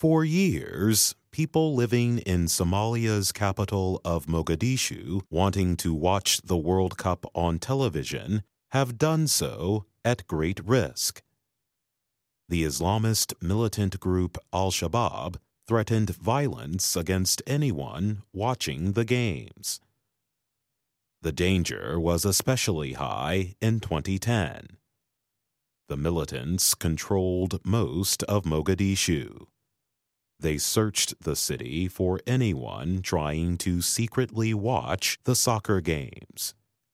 For years, people living in Somalia's capital of Mogadishu wanting to watch the World Cup on television have done so at great risk. The Islamist militant group Al-Shabaab threatened violence against anyone watching the games. The danger was especially high in 2010. The militants controlled most of Mogadishu. They searched the city for anyone trying to secretly watch the soccer games.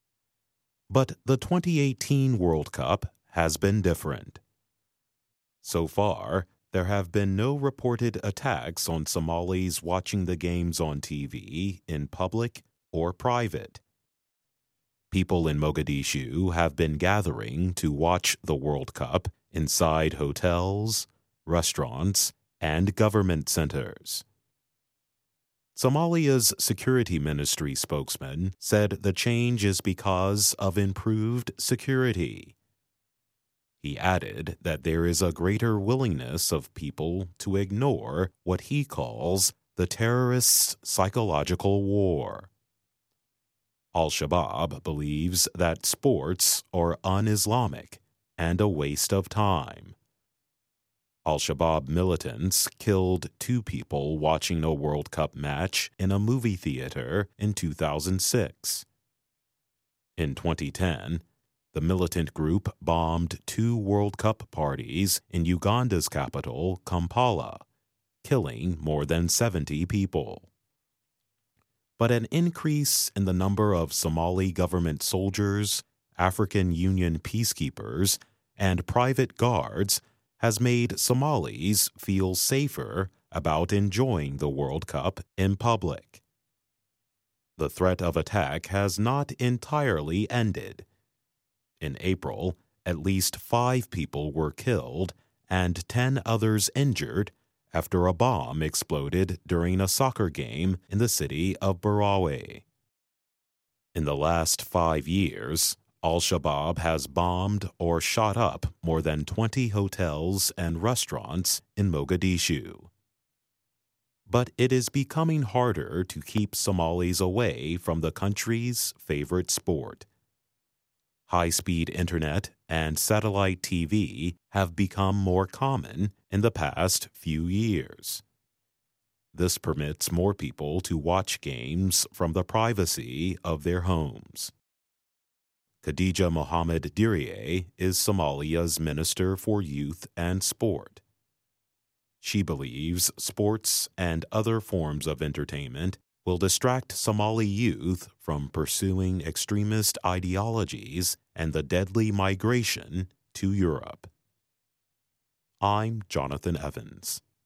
But the 2018 World Cup has been different. So far, there have been no reported attacks on Somalis watching the games on TV in public or private. People in Mogadishu have been gathering to watch the World Cup inside hotels, restaurants, and government centers. Somalia's security ministry spokesman said the change is because of improved security. He added that there is a greater willingness of people to ignore what he calls the terrorists' psychological war. Al-Shabaab believes that sports are un-Islamic and a waste of time. Al-Shabaab militants killed 2 people watching a World Cup match in a movie theater in 2006. In 2010, the militant group bombed 2 World Cup parties in Uganda's capital, Kampala, killing more than 70 people. But an increase in the number of Somali government soldiers, African Union peacekeepers, and private guards has made Somalis feel safer about enjoying the World Cup in public. The threat of attack has not entirely ended. In April, at least 5 people were killed and 10 others injured after a bomb exploded during a soccer game in the city of Barawe. In the last 5 years, Al-Shabaab has bombed or shot up more than 20 hotels and restaurants in Mogadishu. But it is becoming harder to keep Somalis away from the country's favorite sport. High-speed internet and satellite TV have become more common in the past few years. This permits more people to watch games from the privacy of their homes. Khadija Mohammed Dirie is Somalia's Minister for Youth and Sport. She believes sports and other forms of entertainment will distract Somali youth from pursuing extremist ideologies and the deadly migration to Europe. I'm Jonathan Evans.